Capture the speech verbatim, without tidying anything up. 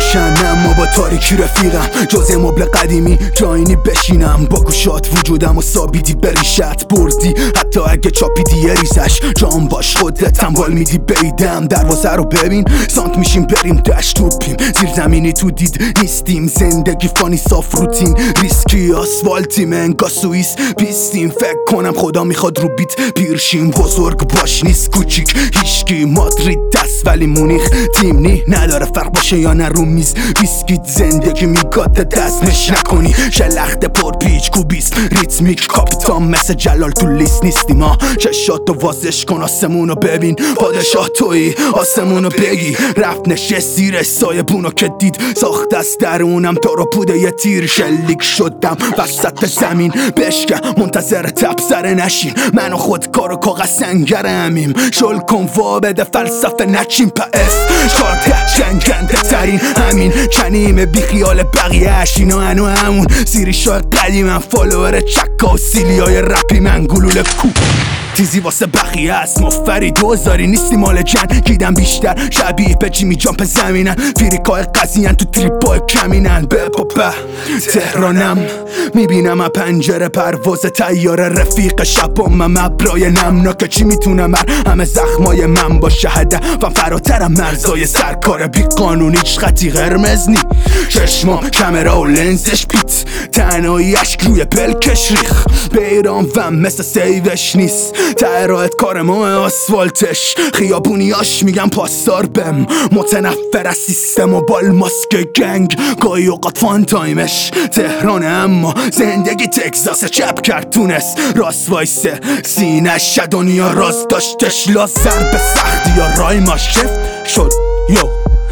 روشن اما با تاریکی رفیقم، جز مبل قدیمی جایینی بشینم. با گوشات وجودم و ثابیدی بریشت بردی، حتی اگه چاپیدی یه ریزش جام باش خودت تنبال میدی بیدم. دروازه رو ببین سانت میشیم بریم دشت توپیم، زیر زمینی تو دید نیستیم، زندگی فانی صاف روتین ریسکی آسفالتی منگا سوئیس بیستیم. فکر کنم خدا میخواد رو بیت پیرشیم، بزرگ باش نیست کوچیک هیشکی. مادرید دست ولی مونیخ تیم نی، نداره فرق باشه یا نه رو میز بیسکیت. زندگی میگاد دست نش نکنی، شلخت پر پیچ کوبیست ریتمیک کاپیتان مثل جلال تو لیست نیستی. ما چشاتو وازش کن آسمونو ببین، پادشاه تویی آسمونو بگی. رفت نشه زیر سایه بونو که دید ساخت از درونم تو رو بوده یه تیر. شلیک شدم وسط زمین بشکه منتظر تب سره نشین، من و خودکار و کاغذ سنگر همیم. شل کن وا بده فلسفه نچین پس شارته جنگنده ترین همین کنیم بی خیال بقیهش. اینا هنو همون سیری شای قدیمم، فالوور چکا و سیلی های رپی من گلوله کو تیزی واسه بقیه است. مفری دوزاری نیستی مال جن گیدم بیشتر شبیه به جیمی جامپ زمینن، فیریکای قضیهن تو تریپای کمینن. به بابا تهرانم میبینم از پنجره پرواز تیاره رفیق شبام مبرای نمناکه. چی میتونم هر همه زخمای من باشه هدفم فراترم مرزای سرکار بی قانون هیچ خطی قرمز نی. چشمام کامرا و لنزش پیت تنهایی اشک روی پلکش ریخ. بیرام وم مثل سیوش نیست تهرات کار ما آسفالتش. خیابونیاش میگم پاسدار بم، متنفر از سیستم و بال ماسک گنگ. گاهی اوقات فان تایمش تهرانه اما زندگی تگزاس. چپ کرد تونست راست وایسه سینش دنیا راست داشتش لازر به سختی یا رای ما شفت شد یو